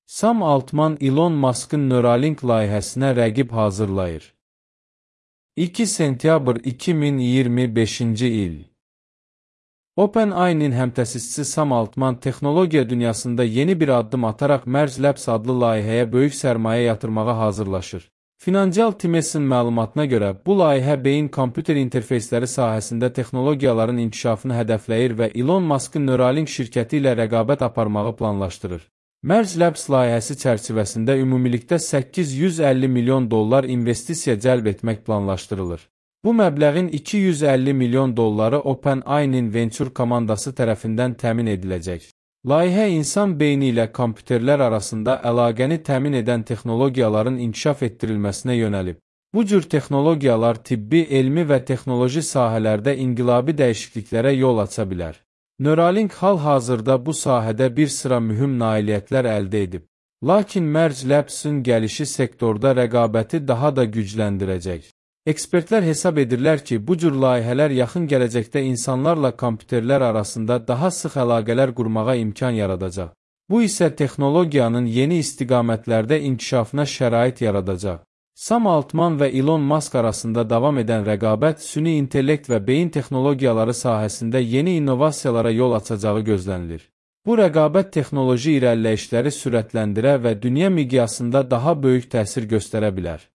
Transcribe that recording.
Sam Altman Elon Musk'ın Neuralink layihəsinə rəqib hazırlayır. 2 sentyabr 2025-ci il. OpenAI-nin həmtəsisçisi Sam Altman texnologiya dünyasında yeni bir addım ataraq Merge Labs adlı layihəyə böyük sərmayə yatırmağa hazırlaşır. Financial Times'in məlumatına görə, bu layihə beyin-kompüter interfeysləri sahəsində texnologiyaların inkişafını hədəfləyir və Elon Musk'ın Neuralink şirkəti ilə rəqabət aparmağı planlaşdırır. Merge Labs layihəsi çərçivəsində ümumilikdə $850 milyon investisiya cəlb etmək planlaşdırılır. Bu məbləğin $250 milyon OpenAI-nin Venture komandası tərəfindən təmin ediləcək. Layihə insan beyni ilə kompüterlər arasında əlaqəni təmin edən texnologiyaların inkişaf etdirilməsinə yönəlib. Bu cür texnologiyalar tibbi, elmi və texnoloji sahələrdə inqilabi dəyişikliklərə yol aça bilər. Neuralink hal-hazırda bu sahədə bir sıra mühüm nailiyyətlər əldə edib. Lakin Merge Labs-ın gəlişi sektorda rəqabəti daha da gücləndirəcək. Ekspertlər hesab edirlər ki, bu cür layihələr yaxın gələcəkdə insanlarla kompüterlər arasında daha sıx əlaqələr qurmağa imkan yaradacaq. Bu isə texnologiyanın yeni istiqamətlərdə inkişafına şərait yaradacaq. Sam Altman və Elon Musk arasında davam edən rəqabət süni intellekt və beyin texnologiyaları sahəsində yeni innovasiyalara yol açacağı gözlənilir. Bu rəqabət texnoloji irəliləyişləri sürətləndirə və dünya miqyasında daha böyük təsir göstərə bilər.